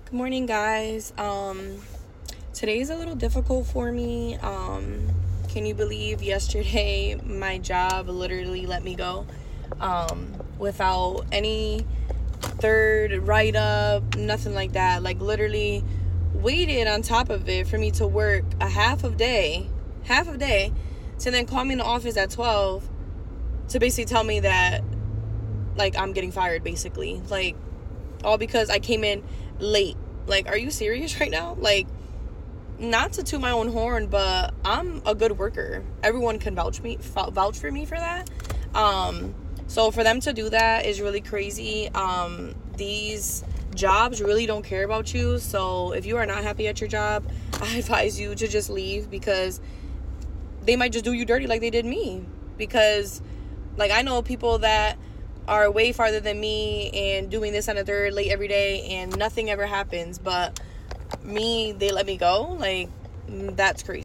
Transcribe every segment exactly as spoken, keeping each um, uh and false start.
Good morning, guys. Um, today's a little difficult for me. Um, can you believe yesterday my job literally let me go um, without any third write up, nothing like that. Like, literally waited on top of it for me to work a half of day, half of day, to then call me in the office at twelve to basically tell me that, like, I'm getting fired, basically. Like, all because I came in late. Like, are you serious right now? Like, not to toot my own horn, but I'm a good worker. Everyone can vouch me vouch for me for that. Um, so for them to do that is really crazy. Um, these jobs really don't care about you. So if you are not happy at your job, I advise you to just leave, because they might just do you dirty like they did me. Because, like, I know people that are way farther than me and doing this on a third late every day and nothing ever happens, but me, they let me go. Like, that's crazy.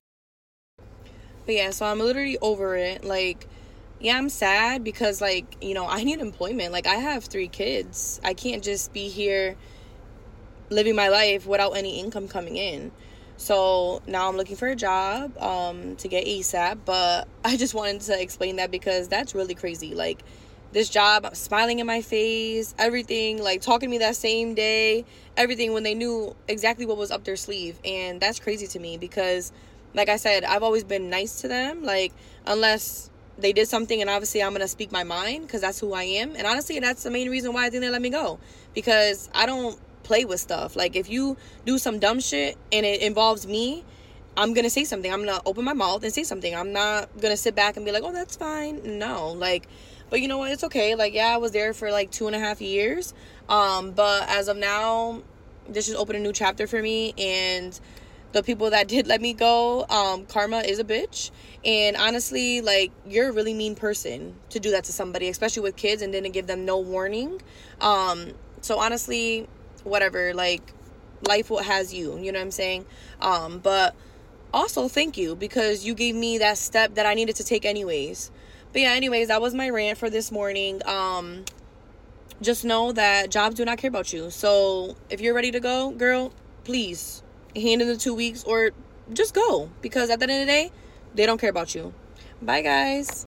But yeah, so I'm literally over it. Like, yeah, I'm sad because, like, you know, I need employment. Like, I have three kids. I can't just be here living my life without any income coming in. So now I'm looking for a job um, to get ASAP. But I just wanted to explain that because that's really crazy. Like, this job, smiling in my face, everything, like, talking to me that same day, everything, when they knew exactly what was up their sleeve. And that's crazy to me because, like I said, I've always been nice to them. Like, unless they did something, and obviously I'm going to speak my mind because that's who I am. And honestly, that's the main reason why I think they let me go, because I don't play with stuff. Like, if you do some dumb shit and it involves me, I'm going to say something. I'm going to open my mouth and say something. I'm not going to sit back and be like, oh, that's fine. No, like, but you know what? It's okay. Like, yeah, I was there for like two and a half years. Um, but as of now, this just opened a new chapter for me. And the people that did let me go, um, karma is a bitch. And honestly, like, you're a really mean person to do that to somebody, especially with kids, and didn't give them no warning. Um, so honestly, whatever, like, life has you, you know what I'm saying? Um, but also, thank you, because you gave me that step that I needed to take anyways. But yeah, anyways, that was my rant for this morning. Um, just know that jobs do not care about you. So if you're ready to go, girl, please hand in the two weeks or just go. Because at the end of the day, they don't care about you. Bye, guys.